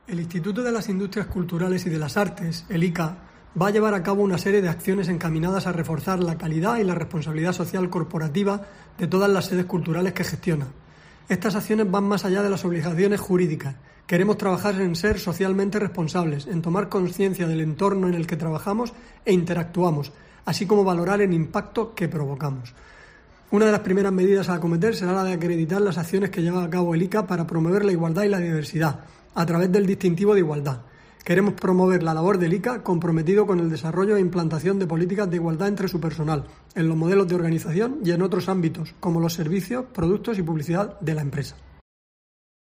El Instituto de las Industrias Culturales y de las Artes, el ICA, va a llevar a cabo una serie de acciones encaminadas a reforzar la calidad y la responsabilidad social corporativa de todas las sedes culturales que gestiona. Estas acciones van más allá de las obligaciones jurídicas. Queremos trabajar en ser socialmente responsables, en tomar conciencia del entorno en el que trabajamos e interactuamos, así como valorar el impacto que provocamos. Una de las primeras medidas a acometer será la de acreditar las acciones que lleva a cabo el ICA para promover la igualdad y la diversidad, a través del distintivo de igualdad. Queremos promover la labor del ICA comprometido con el desarrollo e implantación de políticas de igualdad entre su personal, en los modelos de organización y en otros ámbitos, como los servicios, productos y publicidad de la empresa.